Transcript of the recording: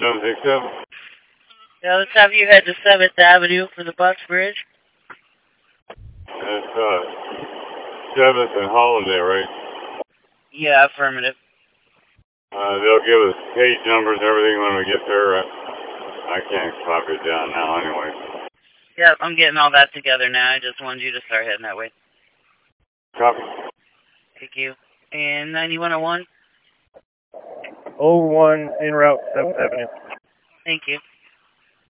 767. Yeah, let's have you head to 7th Avenue for the bus bridge. That's 7th and Holiday, right? Yeah, affirmative. They'll give us page numbers and everything when we get there. I can't copy it down now anyway. Yeah, I'm getting all that together now. I just wanted you to start heading that way. Copy. Thank you. And 9101? 01 en route 7th Avenue. Thank you.